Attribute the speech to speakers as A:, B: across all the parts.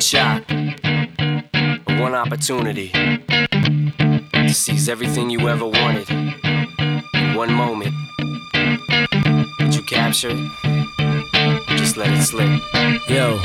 A: shot, one opportunity to seize everything you ever wanted in one moment. Did you capture it? Just let it slip.
B: Yo.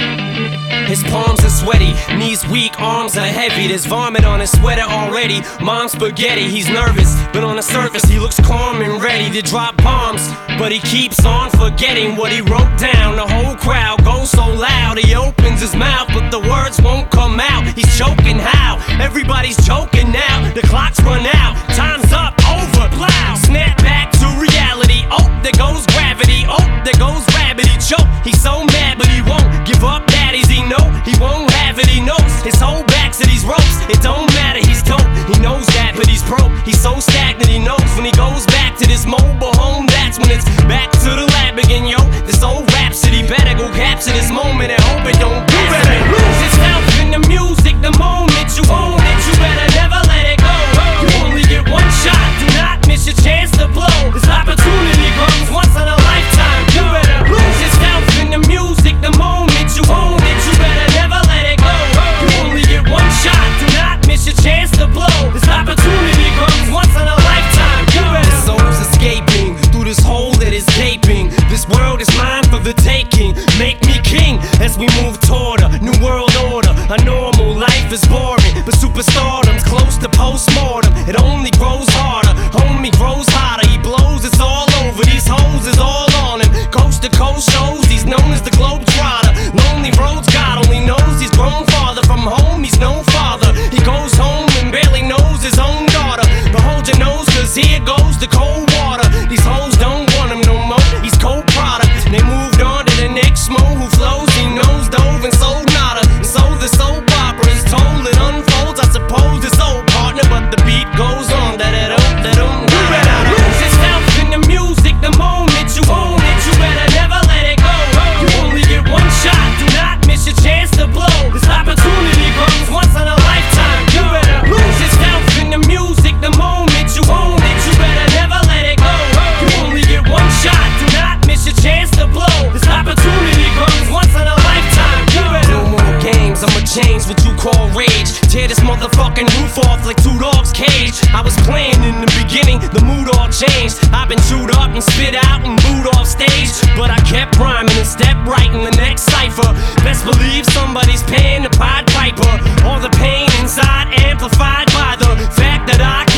B: His palms are sweaty, knees weak, arms are heavy. There's vomit on his sweater already. Mom's spaghetti, he's nervous, but on the surface he looks calm and ready to drop bombs. But he keeps on forgetting what he wrote down. The whole crowd goes so loud, he opens his mouth, but the words won't come out. He's choking how? Everybody's joking now. The clock's run out, time's up, over, plow. Snap back to reality, oh, there goes gravity. Oh, there goes rabbit, he choke. He's so mad, but he won't give up. Daddies, he know he won't have it, he knows his whole back to these ropes. It don't matter, he's dope, he knows that, but he's broke. He's so stagnant, he knows when he goes back to this mobile home, that's when it's back to the lab again, yo. This old rhapsody better go capture this moment and hope it don't you better lose yourself in the music the moment you own it. You better never let it go. You only get one shot, do not miss your chance to blow. This opportunity comes once in a lifetime. You better lose yourself in the music the moment you own it. You better never let it go. You only get one shot, do not miss your chance to blow. This opportunity comes once in a lifetime. You better. The soul's escaping through this hole that is gaping. This world is mine for the taking. Make me king as we move toward a new world order. A normal life is boring, but superstardom's close to postmortem. It only grows harder, homie grows hotter. He blows, it's all over. These hoes is all on him. Coast to coast shows, he's known as the Globetrotter. Lonely roads, God only knows he's grown farther from home. He's no father. He goes home and barely knows his own daughter. But hold your nose, cause here goes the cold water. These hoes don't want him no more. He's cold product. They moved on to the next mo who flows. He knows dove and sold nada. And so the soap opera is told. It unfolds. I suppose it's old partner, but the beat goes on. You better lose yourself in the music the moment you own it. You better never let it go. You only get one shot. Do not miss your chance to blow. This opportunity comes once in a lifetime. You better lose yourself in the music the moment you own it. You better never let it go. You only get one shot. Do not miss your chance to blow. This opportunity comes once in a lifetime. You better. No more games, I'ma change what you call rage. Tear this motherfucking roof off like two dogs' cage. I was playing in the beginning, the mood all changed. I've been chewed up and spit out and booed off stage, but I kept rhyming and stepped right in the next cipher. Best believe somebody's paying the Pied Piper. All the pain inside amplified by the fact that I